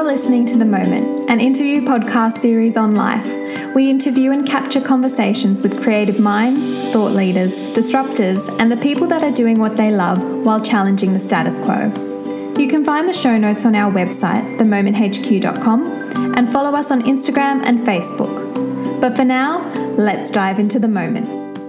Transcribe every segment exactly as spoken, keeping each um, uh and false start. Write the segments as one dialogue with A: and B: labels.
A: You're listening to The Moment, an interview podcast series on life. We interview and capture conversations with creative minds, thought leaders, disruptors, and the people that are doing what they love while challenging the status quo. You can find the show notes on our website, the moment h q dot com, and follow us on Instagram and Facebook. But for now, let's dive into the moment.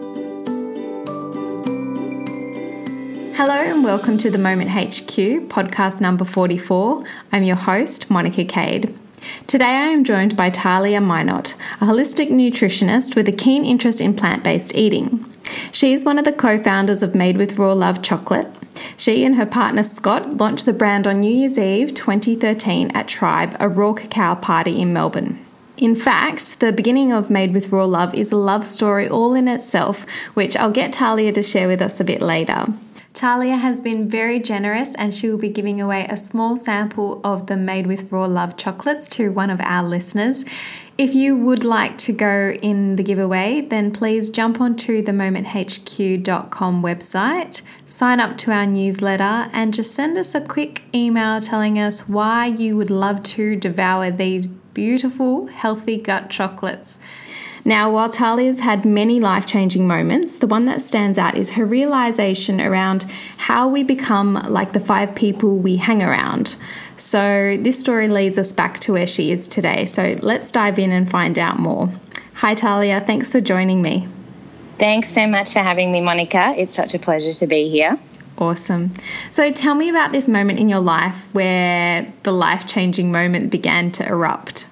A: Hello and welcome to The Moment H Q, podcast number forty-four. I'm your host, Monica Cade. Today I am joined by Talia Minot, a holistic nutritionist with a keen interest in plant-based eating. She is one of the co-founders of Made with Raw Love Chocolate. She and her partner Scott launched the brand on New Year's Eve twenty thirteen at Tribe, a raw cacao party in Melbourne. In fact, the beginning of Made with Raw Love is a love story all in itself, which I'll get Talia to share with us a bit later. Talia has been very generous and she will be giving away a small sample of the Made with Raw Love chocolates to one of our listeners. If you would like to go in the giveaway, then please jump onto the moment h q dot com website, sign up to our newsletter, and just send us a quick email telling us why you would love to devour these beautiful, healthy gut chocolates. Now, while Talia's had many life-changing moments, the one that stands out is her realization around how we become like the five people we hang around. So this story leads us back to where she is today. So let's dive in and find out more. Hi, Talia. Thanks for joining me.
B: Thanks so much for having me, Monica. It's such a pleasure to be here.
A: Awesome. So tell me about this moment in your life where the life-changing moment began to erupt.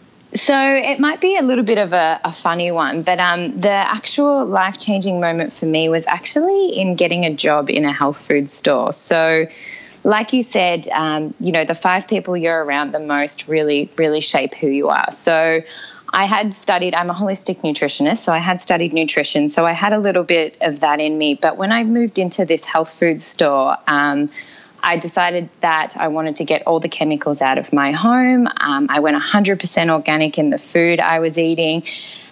B: So it might be a little bit of a, a funny one, but um, the actual life-changing moment for me was actually in getting a job in a health food store. So like you said, um, you know, the five people you're around the most really, really shape who you are. So I had studied, I'm a holistic nutritionist, so I had studied nutrition. So I had a little bit of that in me. But when I moved into this health food store, um, I decided that I wanted to get all the chemicals out of my home. Um, I went one hundred percent organic in the food I was eating.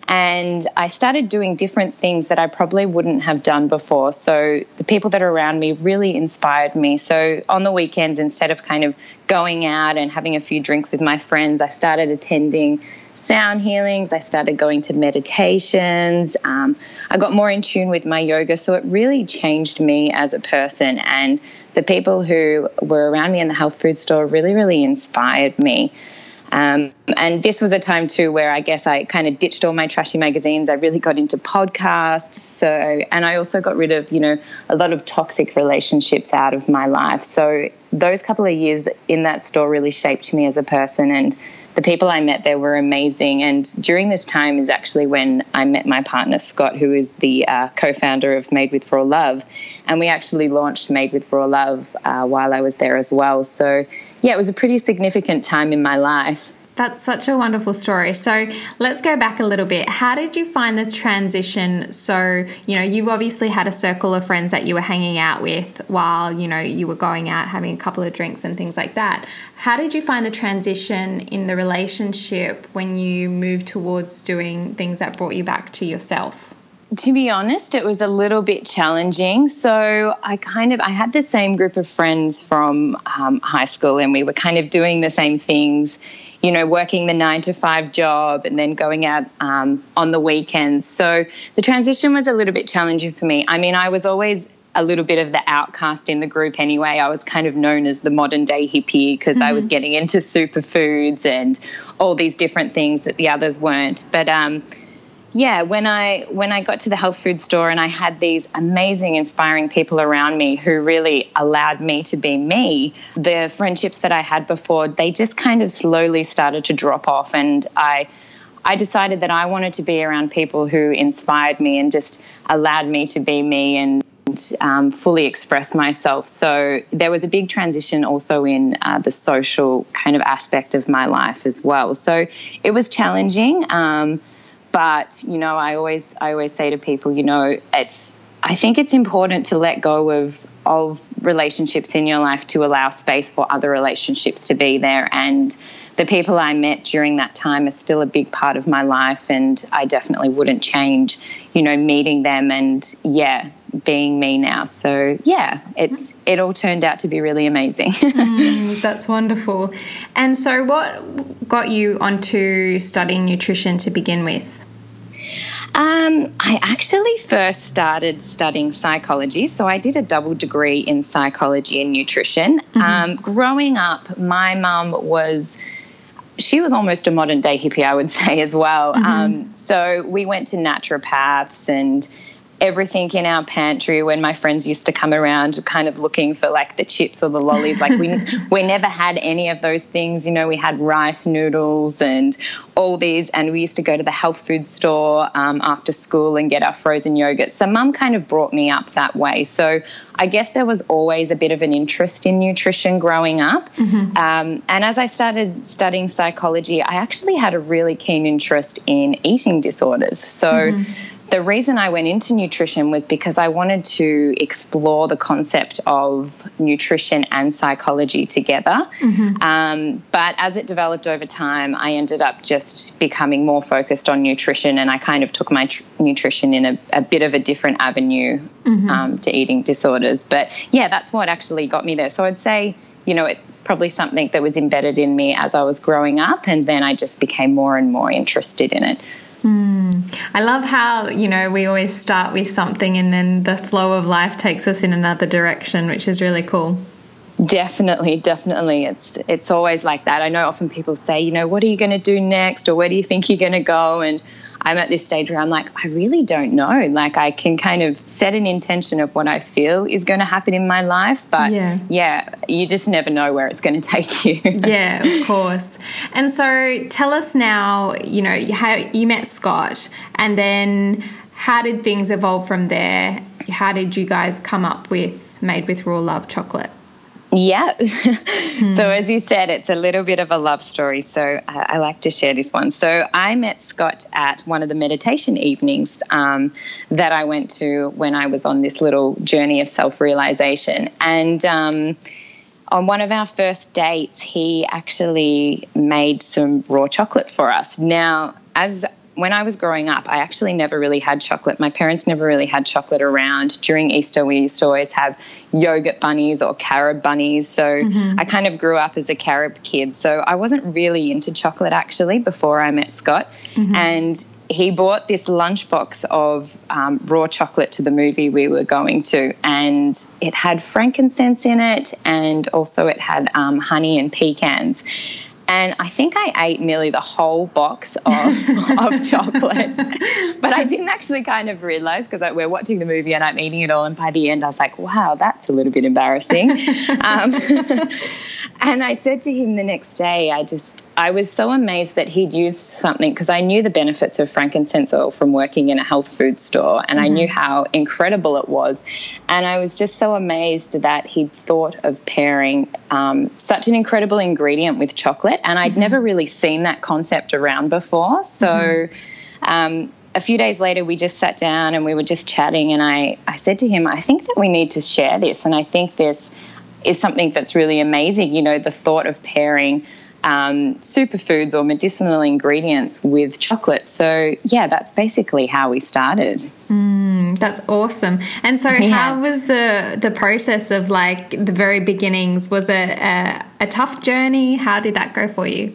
B: And I started doing different things that I probably wouldn't have done before. So the people that are around me really inspired me. So on the weekends, instead of kind of going out and having a few drinks with my friends, I started attending sound healings. I started going to meditations. Um, I got more in tune with my yoga. So it really changed me as a person. And the people who were around me in the health food store really, really inspired me. Um, and this was a time too where I guess I kind of ditched all my trashy magazines. I really got into podcasts. So, and I also got rid of, you know, a lot of toxic relationships out of my life. So those couple of years in that store really shaped me as a person, and the people I met there were amazing. And during this time is actually when I met my partner, Scott, who is the uh, co-founder of Made with Raw Love. And we actually launched Made with Raw Love uh, while I was there as well. So, yeah, it was a pretty significant time in my life.
A: That's such a wonderful story. So let's go back a little bit. How did you find the transition? So, you know, you've obviously had a circle of friends that you were hanging out with while, you know, you were going out having a couple of drinks and things like that. How did you find the transition in the relationship when you moved towards doing things that brought you back to yourself?
B: To be honest, it was a little bit challenging. So I kind of, I had the same group of friends from um, high school, and we were kind of doing the same things, you know, working the nine to five job and then going out um, on the weekends. So the transition was a little bit challenging for me. I mean, I was always a little bit of the outcast in the group anyway. I was kind of known as the modern day hippie because mm-hmm. I was getting into superfoods and all these different things that the others weren't. But um Yeah, when I when I got to the health food store and I had these amazing, inspiring people around me who really allowed me to be me, the friendships that I had before, they just kind of slowly started to drop off. And I I decided that I wanted to be around people who inspired me and just allowed me to be me and um, fully express myself. So there was a big transition also in uh, the social kind of aspect of my life as well. So it was challenging. Um But, you know, I always I always say to people, you know, it's I think it's important to let go of of relationships in your life to allow space for other relationships to be there. And the people I met during that time are still a big part of my life, and I definitely wouldn't change, you know, meeting them and, yeah, being me now. So, yeah, it's it all turned out to be really amazing.
A: mm, that's wonderful. And so what got you onto studying nutrition to begin with?
B: Um, I actually first started studying psychology, so I did a double degree in psychology and nutrition. Mm-hmm. Um, growing up, my mum was, she was almost a modern day hippie, I would say, as well. Mm-hmm. Um, so we went to naturopaths and everything in our pantry when my friends used to come around kind of looking for like the chips or the lollies. Like we we never had any of those things. You know, we had rice noodles and all these, and we used to go to the health food store um, after school and get our frozen yogurt. So mum kind of brought me up that way. So I guess there was always a bit of an interest in nutrition growing up. Mm-hmm. Um, and as I started studying psychology, I actually had a really keen interest in eating disorders. So mm-hmm. the reason I went into nutrition was because I wanted to explore the concept of nutrition and psychology together. Mm-hmm. Um, but as it developed over time, I ended up just becoming more focused on nutrition, and I kind of took my tr- nutrition in a, a bit of a different avenue mm-hmm. um, to eating disorders. But, yeah, that's what actually got me there. So I'd say, you know, it's probably something that was embedded in me as I was growing up, and then I just became more and more interested in it.
A: Mm. I love how, you know, we always start with something and then the flow of life takes us in another direction, which is really cool.
B: Definitely, definitely. It's it's always like that. I know often people say, you know, what are you going to do next, or where do you think you're going to go? And I'm at this stage where I'm like, I really don't know. Like I can kind of set an intention of what I feel is going to happen in my life. But, yeah, yeah you just never know where it's going to take you.
A: Yeah, of course. And so tell us now, you know, how you met Scott, and then how did things evolve from there? How did you guys come up with Made with Raw Love chocolate?
B: Yeah. hmm. So as you said, it's a little bit of a love story. So I, I like to share this one. So I met Scott at one of the meditation evenings um, that I went to when I was on this little journey of self-realization. And um, on one of our first dates, he actually made some raw chocolate for us. Now, as when I was growing up, I actually never really had chocolate. My parents never really had chocolate around. During Easter, we used to always have yogurt bunnies or carob bunnies. So mm-hmm. I kind of grew up as a carob kid. So I wasn't really into chocolate actually before I met Scott. Mm-hmm. And he bought this lunchbox of um, raw chocolate to the movie we were going to. And it had frankincense in it, and also it had um, honey and pecans. And I think I ate nearly the whole box of, of chocolate. But I didn't actually kind of realise, because we're watching the movie and I'm eating it all, and by the end I was like, wow, that's a little bit embarrassing. um, and I said to him the next day, I just, I was so amazed that he'd used something, because I knew the benefits of frankincense oil from working in a health food store, and mm-hmm. I knew how incredible it was. And I was just so amazed that he'd thought of pairing um, such an incredible ingredient with chocolate. And I'd mm-hmm. never really seen that concept around before. So mm-hmm. um, a few days later, we just sat down and we were just chatting. And I, I said to him, I think that we need to share this. And I think this is something that's really amazing, you know, the thought of pairing um, superfoods or medicinal ingredients with chocolate. So, yeah, that's basically how we started.
A: Mm, that's awesome. And so yeah. how was the the process of, like, the very beginnings? Was it a, a tough journey? How did that go for you?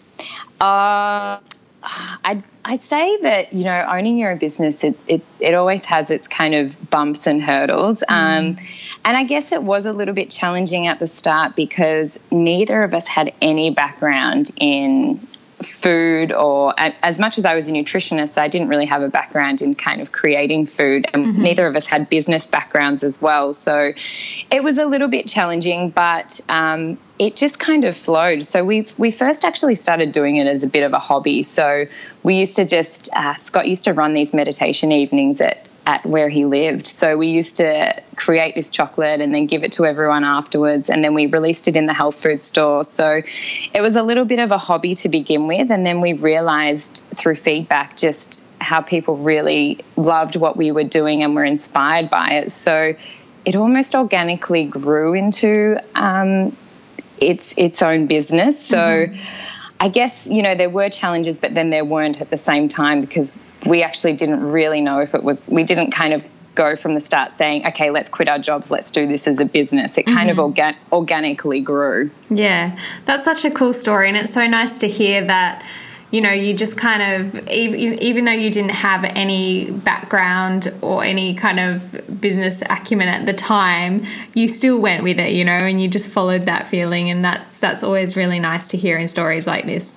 B: Uh, I'd, I'd say that, you know, owning your own business, it, it, it always has its kind of bumps and hurdles. Mm. Um, and I guess it was a little bit challenging at the start, because neither of us had any background in food, or as much as I was a nutritionist, I didn't really have a background in kind of creating food, and mm-hmm. neither of us had business backgrounds as well. So it was a little bit challenging, but um, it just kind of flowed. So we we first actually started doing it as a bit of a hobby. So we used to just, uh, Scott used to run these meditation evenings at at where he lived. So we used to create this chocolate and then give it to everyone afterwards, and then we released it in the health food store. So it was a little bit of a hobby to begin with, and then we realised through feedback just how people really loved what we were doing and were inspired by it. So it almost organically grew into um, its its own business. So mm-hmm. I guess, you know, there were challenges, but then there weren't at the same time, because we actually didn't really know if it was, we didn't kind of go from the start saying, okay, let's quit our jobs, let's do this as a business. It kind mm-hmm. of organ- organically grew.
A: Yeah, that's such a cool story, and it's so nice to hear that, you know, you just kind of, even, even though you didn't have any background or any kind of business acumen at the time, you still went with it, you know, and you just followed that feeling, and that's that's always really nice to hear in stories like this.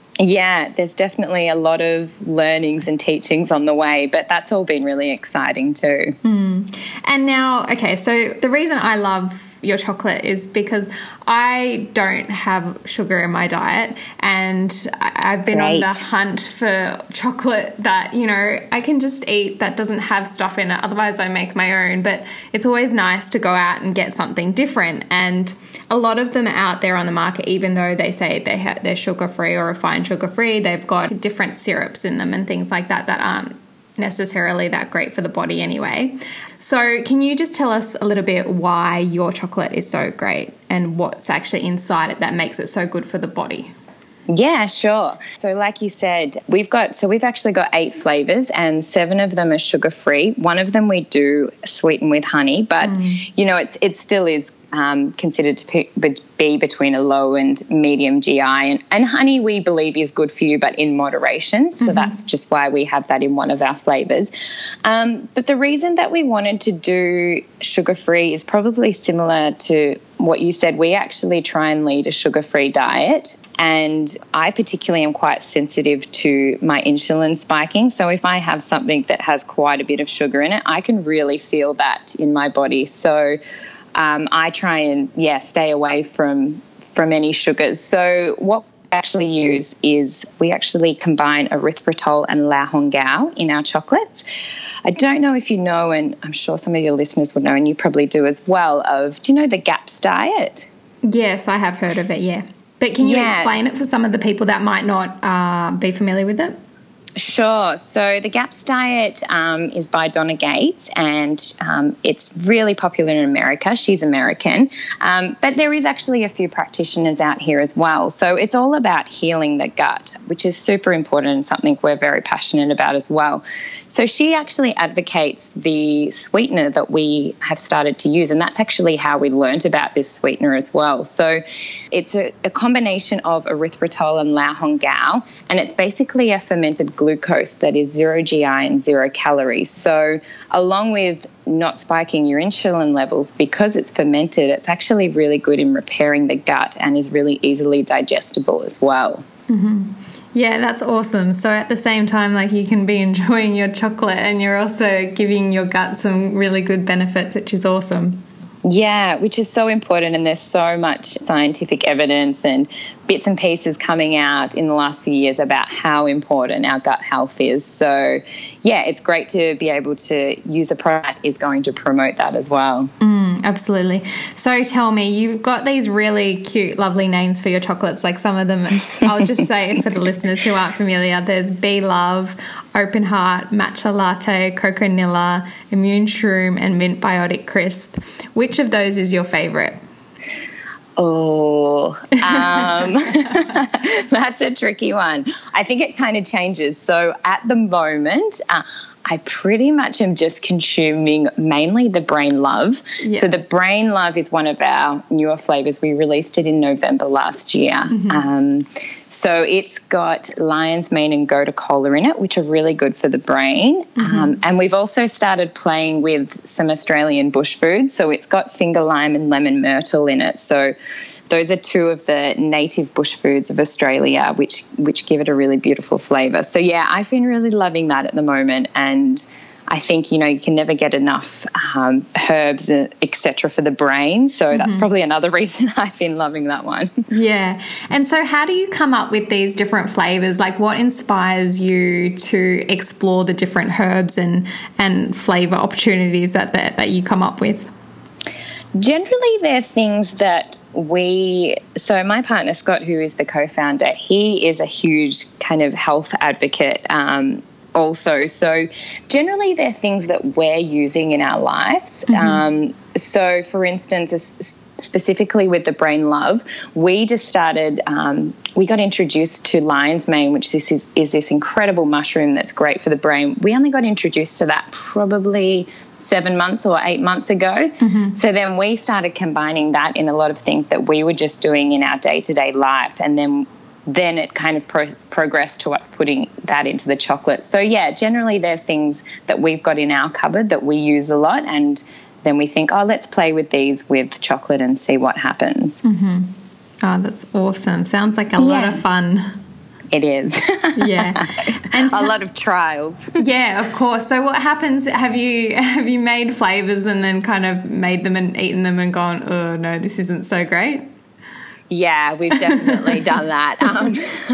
B: Yeah, there's definitely a lot of learnings and teachings on the way, but that's all been really exciting too.
A: Mm. And now, okay, so the reason I love your chocolate is because I don't have sugar in my diet, and I've been Great. on the hunt for chocolate that, you know, I can just eat that doesn't have stuff in it. Otherwise I make my own, but it's always nice to go out and get something different. And a lot of them are out there on the market, even though they say they ha- they're sugar-free or refined sugar-free, they've got different syrups in them and things like that that aren't necessarily that great for the body anyway. So can you just tell us a little bit why your chocolate is so great and what's actually inside it that makes it so good for the body?
B: Yeah, sure. So like you said, we've got, so we've actually got eight flavours, and seven of them are sugar-free. One of them we do sweeten with honey, but, mm. you know, it's it still is um, considered to be between a low and medium G I. And, and honey, we believe, is good for you, but in moderation. So mm-hmm. that's just why we have that in one of our flavours. Um, but the reason that we wanted to do sugar-free is probably similar to what you said. We actually try and lead a sugar-free diet, and I particularly am quite sensitive to my insulin spiking. So if I have something that has quite a bit of sugar in it, I can really feel that in my body. So um, I try and, yeah, stay away from from any sugars. So what we actually use is we actually combine erythritol and la hongao in our chocolates. I don't know if you know, and I'm sure some of your listeners would know, and you probably do as well, of, do you know the GAPS diet?
A: Yes, I have heard of it, yeah. But can you yeah. explain it for some of the people that might not uh, be familiar with it?
B: Sure. So the GAPS diet um, is by Donna Gates, and um, it's really popular in America. She's American. Um, but there is actually a few practitioners out here as well. So it's all about healing the gut, which is super important and something we're very passionate about as well. So she actually advocates the sweetener that we have started to use, and that's actually how we learned about this sweetener as well. So it's a, a combination of erythritol and la hongao, and it's basically a fermented glucose that is zero G I and zero calories. So along with not spiking your insulin levels, because it's fermented, it's actually really good in repairing the gut and is really easily digestible as well.
A: Mm-hmm. Yeah, that's awesome. So at the same time, like, you can be enjoying your chocolate and you're also giving your gut some really good benefits, which is awesome.
B: Yeah, which is so important, and there's so much scientific evidence and bits and pieces coming out in the last few years about how important our gut health is. So, yeah, it's great to be able to use a product that is going to promote that as well.
A: Mm, absolutely. So tell me, you've got these really cute, lovely names for your chocolates. Like, some of them, I'll just say for the listeners who aren't familiar, there's Be Love, Open Heart, Matcha Latte, Cocoa Nilla, Immune Shroom, and Mint Biotic Crisp. Which of those is your favourite?
B: Oh, um, that's a tricky one. I think it kind of changes. So at the moment, uh, I pretty much am just consuming mainly the Brain Love. Yeah. So the Brain Love is one of our newer flavours. We released it in November last year. Mm-hmm. Um, so it's got lion's mane and gotu kola in it, which are really good for the brain. Mm-hmm. Um, and we've also started playing with some Australian bush foods. So it's got finger lime and lemon myrtle in it. So those are two of the native bush foods of Australia, which which give it a really beautiful flavour. So, yeah, I've been really loving that at the moment, and I think, you know, you can never get enough um, herbs, et cetera for the brain. So mm-hmm. that's probably another reason I've been loving that one.
A: Yeah. And so how do you come up with these different flavours? Like what inspires you to explore the different herbs and, and flavour opportunities that, that, that you come up with?
B: Generally, they're things that we, so my partner Scott, who is the co-founder, he is a huge kind of health advocate um, also. So generally, they're things that we're using in our lives. Mm-hmm. Um, so, for instance, specifically with the Brain Love, we just started, um, we got introduced to lion's mane, which this is, is this incredible mushroom that's great for the brain. We only got introduced to that probably seven months or eight months ago. Mm-hmm. So then we started combining that in a lot of things that we were just doing in our day-to-day life. And then then it kind of pro- progressed to us putting that into the chocolate. So, yeah, generally there's things that we've got in our cupboard that we use a lot, and then we think, oh, let's play with these with chocolate and see what happens.
A: Mm-hmm. Oh, that's awesome. Sounds like a yeah. lot of fun.
B: It is.
A: Yeah. And
B: a lot of trials.
A: Yeah, of course. So what happens, have you have you made flavours and then kind of made them and eaten them and gone, oh, no, this isn't so great?
B: Yeah, we've definitely done that. Um,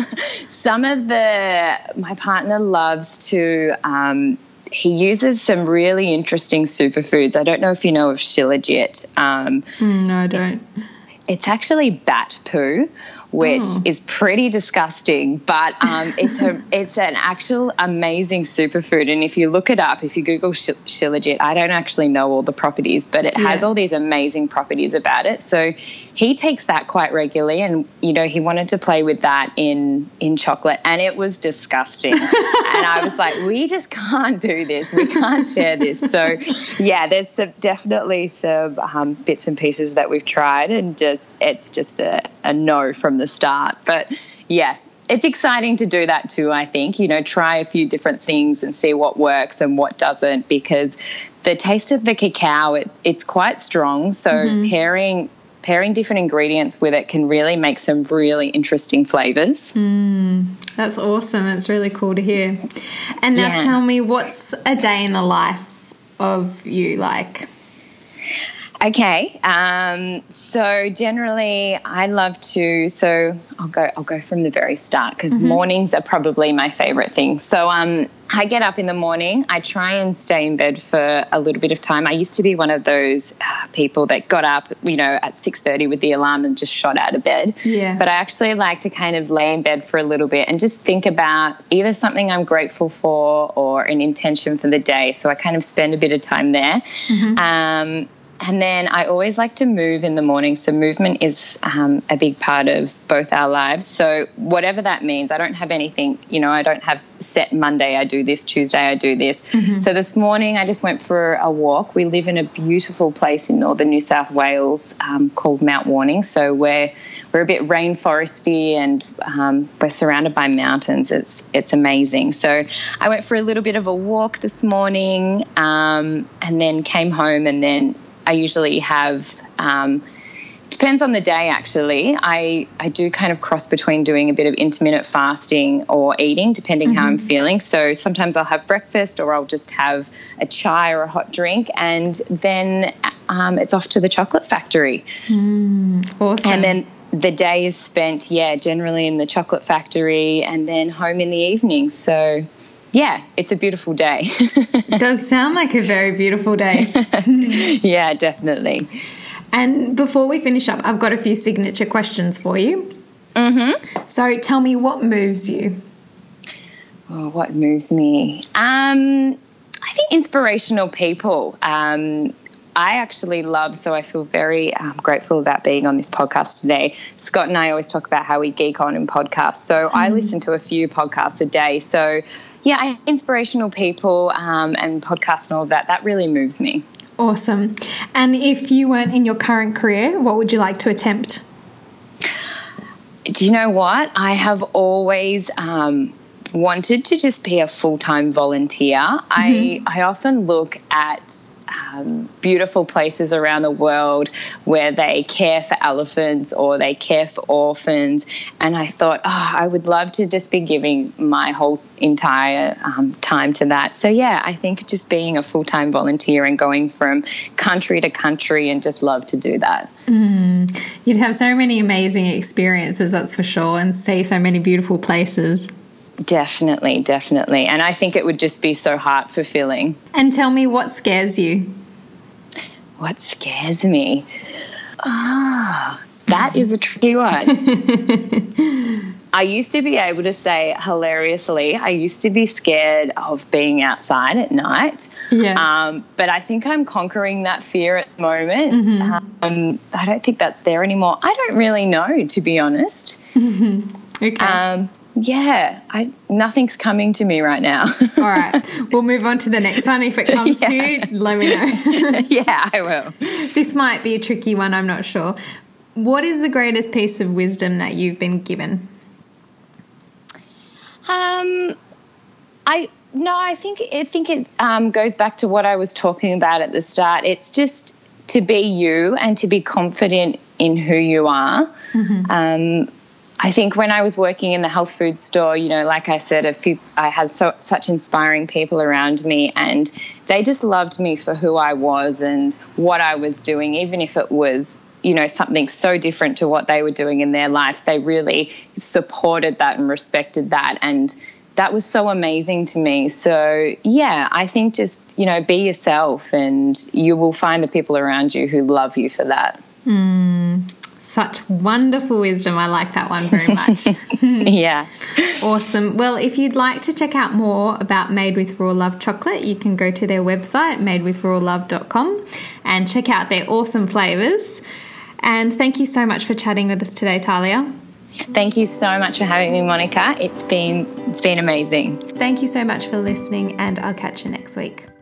B: some of the, my partner loves to, um, he uses some really interesting superfoods. I don't know if you know of Shilajit. Um,
A: mm, no, I don't.
B: It, it's actually bat poo, which oh. is pretty disgusting, but um, it's a it's an actual amazing superfood. And if you look it up, if you Google sh- Shilajit, I don't actually know all the properties, but it yeah. has all these amazing properties about it. So he takes that quite regularly, and you know he wanted to play with that in in chocolate, and it was disgusting. And I was like, we just can't do this. We can't share this. So yeah, there's some, definitely some um, bits and pieces that we've tried, and just it's just a, a no from the start. But yeah, it's exciting to do that too, I think, you know, try a few different things and see what works and what doesn't, because the taste of the cacao, it, it's quite strong. So mm-hmm. pairing pairing different ingredients with it can really make some really interesting flavors.
A: Mm, that's awesome. It's really cool to hear. And now yeah. tell me, what's a day in the life of you like?
B: Okay, um, so generally I love to, so I'll go I'll go from the very start, because mm-hmm. mornings are probably my favourite thing. So um, I get up in the morning, I try and stay in bed for a little bit of time. I used to be one of those uh, people that got up, you know, at six thirty with the alarm and just shot out of bed.
A: Yeah.
B: But I actually like to kind of lay in bed for a little bit and just think about either something I'm grateful for or an intention for the day. So I kind of spend a bit of time there. Mm-hmm. Um And then I always like to move in the morning. So movement is um, a big part of both our lives. So whatever that means, I don't have anything, you know, I don't have set Monday I do this, Tuesday I do this. Mm-hmm. So this morning I just went for a walk. We live in a beautiful place in northern New South Wales um, called Mount Warning. So we're, we're a bit rainforesty, and um, we're surrounded by mountains. It's, it's amazing. So I went for a little bit of a walk this morning um, and then came home, and then I usually have, um, depends on the day actually, I, I do kind of cross between doing a bit of intermittent fasting or eating, depending mm-hmm. how I'm feeling. So sometimes I'll have breakfast, or I'll just have a chai or a hot drink, and then um, it's off to the chocolate factory.
A: Mm, awesome.
B: And then the day is spent, yeah, generally in the chocolate factory, and then home in the evening. So yeah, it's a beautiful day.
A: It does sound like a very beautiful day.
B: Yeah, definitely.
A: And before we finish up, I've got a few signature questions for you.
B: Mm-hmm.
A: So tell me, what moves you?
B: Oh, what moves me? Um, I think inspirational people. Um, I actually love, so I feel very um, grateful about being on this podcast today. Scott and I always talk about how we geek on in podcasts. So mm. I listen to a few podcasts a day. So yeah, I, inspirational people um, and podcasts and all of that, that really moves me.
A: Awesome. And if you weren't in your current career, what would you like to attempt?
B: Do you know what? I have always um, wanted to just be a full-time volunteer. Mm-hmm. I, I often look at um, beautiful places around the world where they care for elephants or they care for orphans, and I thought, oh, I would love to just be giving my whole entire um, time to that. So, yeah, I think just being a full-time volunteer and going from country to country and just love to do that.
A: Mm. You'd have so many amazing experiences, that's for sure, and see so many beautiful places.
B: Definitely, definitely. And I think it would just be so heart fulfilling.
A: And tell me, what scares you?
B: What scares me? Ah, that is a tricky one. I used to be able to say hilariously, I used to be scared of being outside at night.
A: Yeah.
B: Um, but I think I'm conquering that fear at the moment.
A: Mm-hmm.
B: Um, I don't think that's there anymore. I don't really know, to be honest.
A: Okay.
B: Um, Yeah, I nothing's coming to me right now.
A: All right, we'll move on to the next one. If it comes yeah. to you, let me know.
B: Yeah, I will.
A: This might be a tricky one, I'm not sure. What is the greatest piece of wisdom that you've been given?
B: Um, I no, I think I think it um, goes back to what I was talking about at the start. It's just to be you and to be confident in who you are. Mm-hmm. Um, I think when I was working in the health food store, you know, like I said, a few, I had so, such inspiring people around me, and they just loved me for who I was and what I was doing, even if it was, you know, something so different to what they were doing in their lives. They really supported that and respected that, and that was so amazing to me. So, yeah, I think just, you know, be yourself and you will find the people around you who love you for that.
A: Mm. Such wonderful wisdom. I like that one very much.
B: Yeah.
A: Awesome. Well, if you'd like to check out more about Made with Raw Love chocolate, you can go to their website, made with raw love dot com, and check out their awesome flavours. And thank you so much for chatting with us today, Talia.
B: Thank you so much for having me, Monica. It's been it's been amazing.
A: Thank you so much for listening, and I'll catch you next week.